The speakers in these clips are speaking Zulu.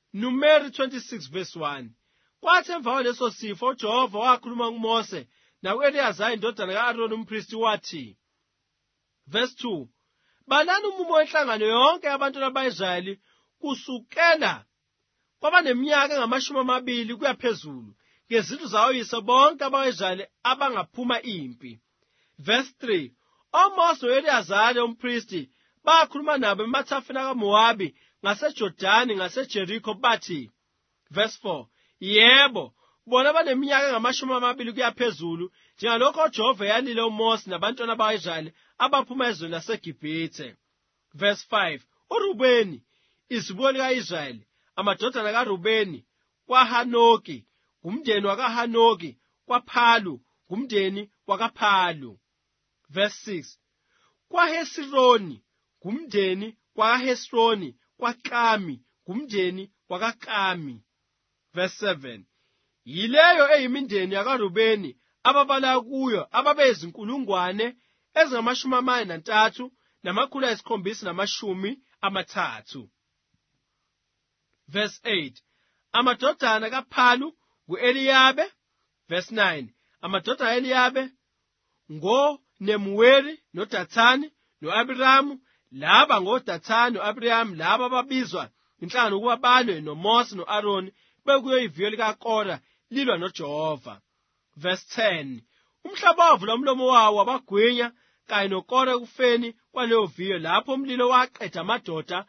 Numeri 26 verse 1. Kwathi emva kwaleso sifo uJehova wakhuluma kuMose naku-Eliyazari indodana ka-Aroni umphristi wathi. Verse 2. Balani umumo wenhlangano yonke abantwana baka-Israyeli kusukela kwabaneminyaka engama-20 kuya phezulu, ngezindlu zawoyise bonke abaka-Israyeli abangaphuma impi. Verse 3. OMose no-Eliyazari umphristi bakhuluma nabo emathafeni kaMowabi ngaseJordani ngaseJerikho bathi. Verse 4. Yebo, bona baneminyaka engama-20 kuya phezulu, njengalokho uJehova yalile uMose nabantwana baka-Israyeli abaphuma ezweni laseGibhithe. Verse 5. uRubeni, izibulo lika-Israyeli, amadodana kaRubeni, kwaHanoki, ngumndeni wakaHanoki, kwaPhalu, ngumndeni wakaPhalu. Verse 6. KwaHesironi, ngumndeni wakaHesironi, kwaKami, ngumndeni wakaKami. Verse 7. Yileyo eyimindeni yakaRubeni ababala kuyo ababeyizinkulungwane ezingama-33,730. Verse 8. Amadodana kaPhalu ngu-Eliyabe. Verse 9. Amadodana ka-Eliyabe ngoNemuweli noDathani no-Abiramu, laba ngoDathani no-Abiramu, laba ababizwa inhlangano ukuba balwe noMose no-Aroni bekuyo iviyo likaKora lilwa noJehova. Verse 10. Umhlaba wavula umlomo wawo wabagwinya kanye noKora ekufeni kwaleyo viyo, lapho umlilo waqeda amadoda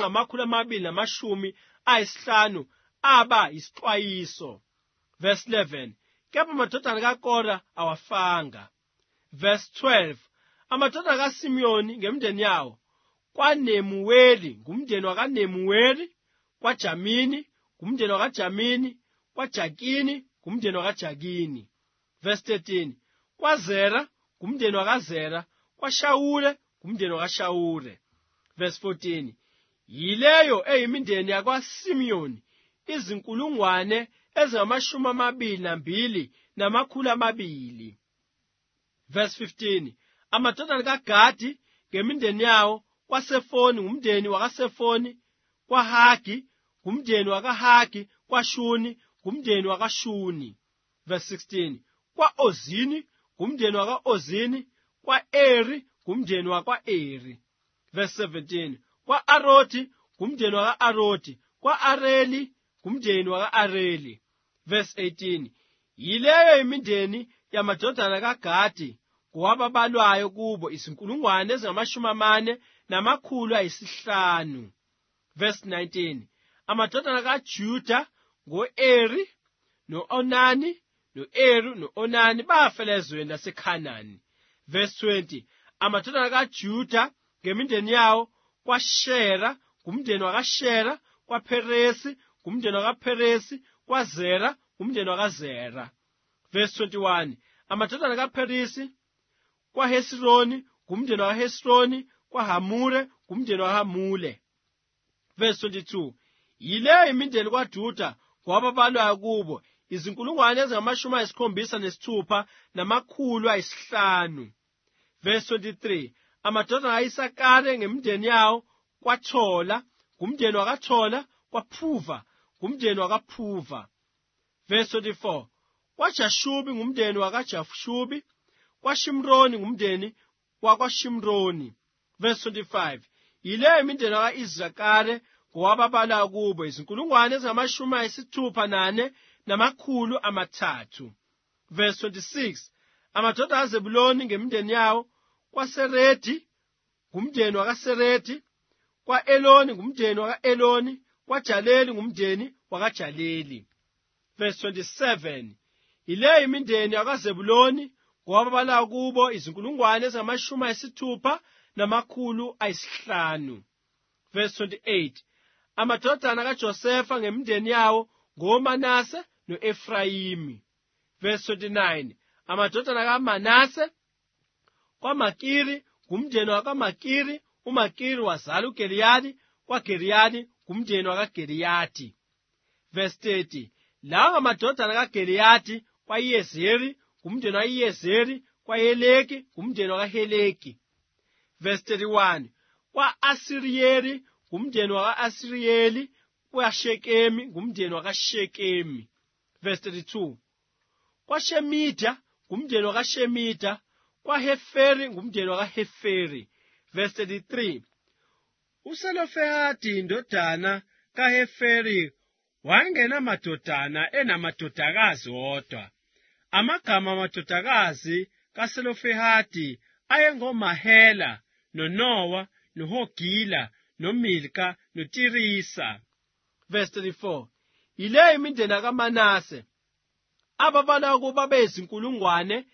angama-250 aba yisixwayiso. Verse 11. Kepha amadodana kaKora awafanga. Verse 12. Amadodana kaSimiyoni ngemindeni yawo, kwaNemuweli, ngumndeni wakaNemuweli, kwaJamini, ngumndeni wakaJamini, kwaJakini, ngumndeni wakaJakini. Verse 13. KwaZera, ngumndeni wakaZera, kwaShawule, ngumndeni wakaShawule. Verse 14. Yileyo eyimindeni yakwaSimiyoni, izinkulungwane ezingama-22,200. Verse 15. Amadodana kaGadi ngemindeni yawo, kwaSefoni, ngumndeni wakaSefoni, kwaHagi, ngumndeni wakaHagi, kwaShuni, ngumndeni wakaShuni. Verse 16. KwaOzini, ngumndeni wakaOzini, kwaEri, ngumndeni wakwaEri. Verse 17. KwaAroti, ngumndeni waka-Aroti, kwaAreli, ngumndeni waka-Areli. Verse 18. Yileyo imindeni yamadodana kaGadi ngowababalwayo kubo, izinkulungwane ezingama-40,500. Verse 19. Amadodana kaJuda ngo-Eri, no-Onani, no-Eru, no-Onani bafela ezweni laseKhanani. Verse 20. Amadodana kaJuda ngemindeni yawo, kwaShera, ngumndeni wakaShera, kwaPheresi, ngumndeni wakaPheresi, kwaZera, ngumndeni wakaZera. Verse 21. Amadodana kaPheresi, kwaHesironi, ngumndeni wakaHesironi, kwaHamule, ngumndeni wakaHamule. Verse 22. Yileyo imindeni kwaJuda ngowababalwayo kubo, izinkulungwane ezingama-76,500. Verse 23. Amadodana kaIsakari ngemindeni yawo, kwaThola, ngumndeni wakaThola, kwaPhuva, ngumndeni wakaPhuva. Verse 24. KwaJashubi, ngumndeni wakaJashubi, kwaShimroni, ngumndeni wakwaShimroni. Verse 25. Yileyo imindeni waka-Isakari ngowababala kubo, izinkulungwane ezingama-64,300. Verse 26. Amadodana kaZebuloni ngemindeni yawo, kwaSeredi, ngumndeni wakaSeredi, kwaEloni, ngumndeni waka-Eloni, kwaJaleli, ngumndeni wakaJaleli. Verse 27. Yileyo imindeni yakaZebuloni ngowababala kubo, izinkulungwane ezingama-60,500. Verse 28. Amadodana kaJosefa ngemindeni yawo, ngoManase no-Efrayimi. Verse 29. Amadodana kaManase, kwaMakiri, ngumndeni wakaMakiri, uMakiri wazala uGiliyadi, kwaGiliyadi, ngumndeni wakaGiliyadi. Verse 30. Lawa ngamadodana kaGiliyadi, kwaYezeri, ngumndeni wakaYezeri, kwaHeleki, ngumndeni wakaHeleki. Verse 31. KwaAsiriyeli, ngumndeni waka-Asiriyeli, kwaShekemi ngumndeni wakaShekemi. Verse 32. KwaShemida ngumndeni wakaShemida, kwaHeferi ngumndeni wakaHeferi. Verse 33. uSelofehadi indodana kaHeferi wayengenamadodana enamadodakazi wodwa. Amagama amadodakazi kaSelofehadi ayengomahela, noNowa, noHogila, noMilka, noTirisa. Verse 34. Yile imindeni kaManase ababalwa kuba beyizinkulungwane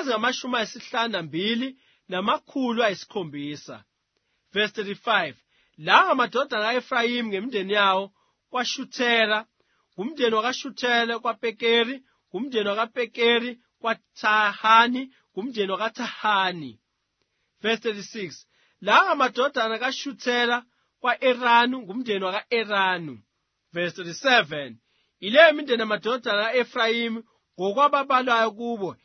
ezingama52,770. Verse 35. La amadodana kaEfrayimi ngemindeni yawo: kwaShuthela ngumndeni wakaShuthela, kwaPekeri ngumndeni wakaPekeri, kwaThahani ngumndeni wakaThahani. Verse 36. La amadodana kaShuthela: kwaEranu ngumndeni wakaEranu. Verse 37. Ile imindeni amadodana kaEfrayimi ngokwababalwayo kubo: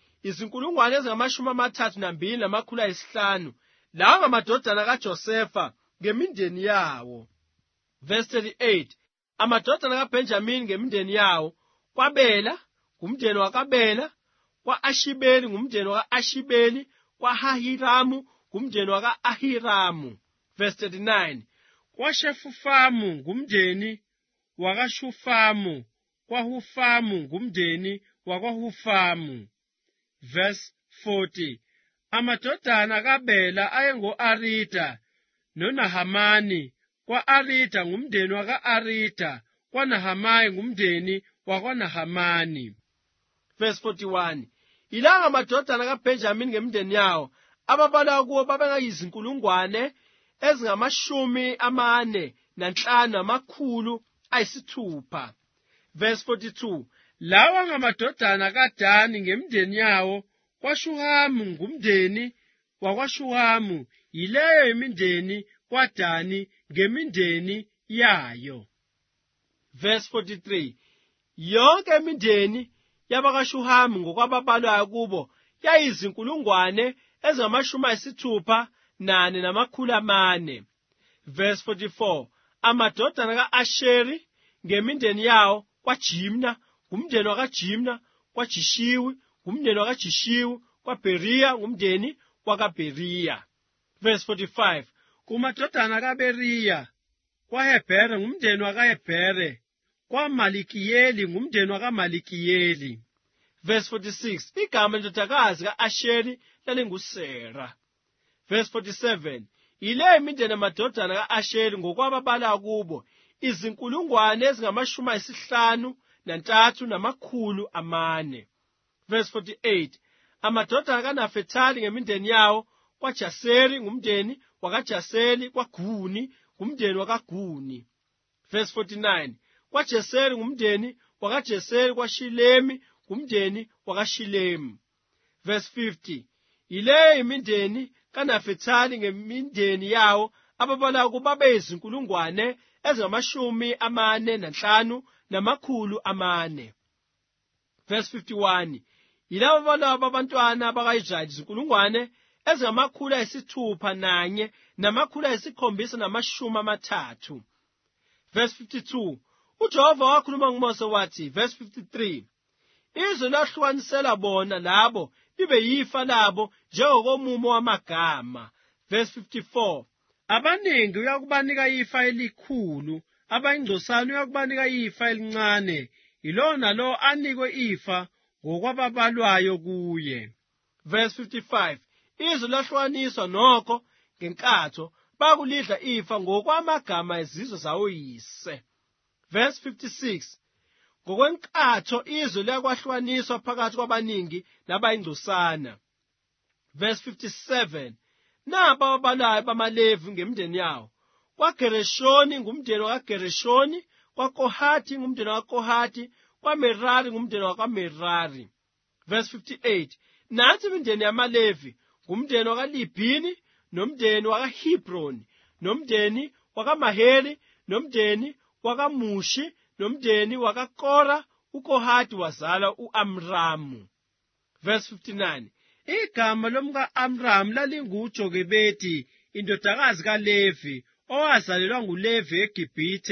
32,500. La amadodana kaJosefa ngemindeni yawo. Verse 38. Amadodana kaBenjamini ngemindeni yawo: kwaBela ngumndeni wakaBela, kwaAshibeli ngumndeni wakaAshibeli, kwaAhiramu ngumndeni wakaAhiramu. Verse 39. kwaShefufamu ngumndeni wakaShufamu, kwaHufamu ngumndeni wakwaHufamu. Verse 40. Amadodana kaBela ayengo-Arida noNahamani, kwa-Arida ngumndeni waka-Arida, kwaNahamayi ngumndeni wakwaNahamani. Verse 41. Yila amadodana kaBenjamini ngemindeni yawo ababalwa kuwo babengayizinkulungwane ezingama45,600. Verse 42. Lawa ngamadodana kaDani ngemindeni yawo: kwaShuhamu ngumndeni wakwaShuhamu. Yileyo imindeni kwaDani ngemindeni yayo. Verse 43. Yonke imindeni yabakaShuhamu ngokwababalwayo kubo yayizinkulungwane ezingama64,400. Verse 44. Amadodana ka-Asheri ngemindeni yawo: kwaJimna ngumndeni wakaJimna, kwaJishiwi ngumndeni wakaJishiwi, kwaBheriya ngumndeni wakaBheriya. Verse 45. Kumadodana kaBeriya: kwaHebhere ngumndeni wakaHebhere, kwaMalikiyeli ngumndeni wakaMalikiyeli. Verse 46. Igama lendodakazi ka-Asheri lalinguSera. Verse 47. Yile imindeni amadodana ka-Asheri ngokwababalwa kubo: 53,400. Verse 48. Amadodana kaNafethali ngemindeni yawo: kwaJaseri ngumndeni wakaJaseri, kwaGuni ngumndeni wakaGuni. Verse 49. kwaJeseri ngumndeni wakaJeseri, kwaShilemi ngumndeni wakaShilemi. Verse 50. Yile imindeni kaNafethali ngemindeni yawo ababalwa kuba beyizinkulungwane ezingama45,400. Verse 51. Yilabo ababalwa babantwana baka-Israyeli 601,730. Verse 52. uJehova wakhuluma ngoMose wathi. Verse 53. Izwe lahlukanisela bona labo libe yifa labo njengokomumo wamagama. Verse 54. Abaningi uyakubanika ifa elikhulu, abayingcosana uyakubanika ifa elincane. Ilona lo anikwe ifa ngokwababalwayo kuye. Verse 55. Izwe lahlukaniswa nokho ngenkatho, bakulidla ifa ngokwamagama ezizwe zawoyise. Verse 56. Ngokwenkatho izwe liyakwahlukaniswa phakathi kwabaningi nabayingcosana. Verse 57. Naba ababalayo bamaLevi ngemindeni yawo: kwaGereshoni ngumndeni wakaGereshoni, kwaKohathi ngumndeni wakaKohathi, kwaMerari ngumndeni wakaMerari. Verse 58. Nansi imindeni yamaLevi: ngumndeni wakaLibhini, nomndeni wakaHebroni, nomndeni wakaMaheli, nomndeni wakaMushi, nomndeni wakaKora. uKohathi wazala u-Amramu. Verse 59. Igama lomka-Amramu lalinguJokebedi, indodakazi kaLevi, owazalelwa nguLevi eGibhithe,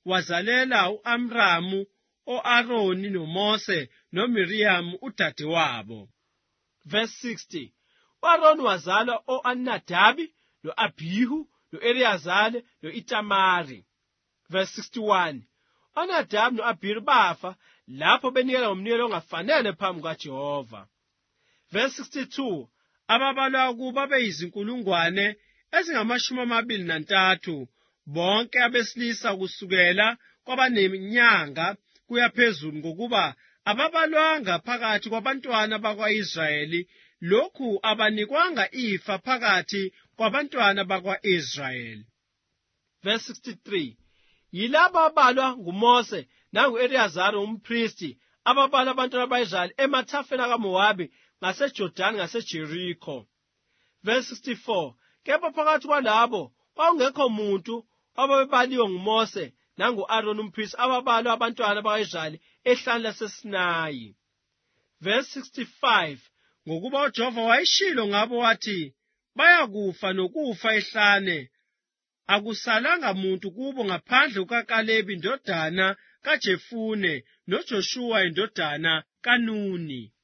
wazalela u-Amramu, o-Aroni noMose noMiriam udadewabo. Verse 60. U-Aroni wazala o-Aminadabi, no-Abhihu, no-Eliyazari, no-Itamari. Verse 61. uNadabi no-Abhihu bafa lapho benikela ngomnikelo ongafanele phambi kukaJehova. Verse 62. Ababalwa kubo beyizinkulungwane ezingama-23 bonke abesilisa kusukela kwabanenyanga kuya phezulu, ngokuba ababalwanga phakathi kwabantwana bakwa-Israyeli, lokhu abanikwanga ifa phakathi kwabantwana bakwa-Israyeli. Verse 63. Yilabo abalwa nguMose nangu-Eliyazari umphristi, ababalwa abantwana bakwa-Israyeli emathafeni kaMowabi ngaseJordani ngaseJerikho. Verse 64. Kepha phakathi kwalabo kwakungekho muntu ababebaliwe nguMose nangu-Aroni umphristi, ababalwa abantwana bakwa-Israyeli ehlane laseSinayi. Verse 65. Ngokuba uJehova wayeshilo ngabo wathi, bayakufa nokufa ehlane, akusalanga muntu kubo ngaphandle kukaKalebi indodana kaJefune noJoshuwa indodana kaNuni.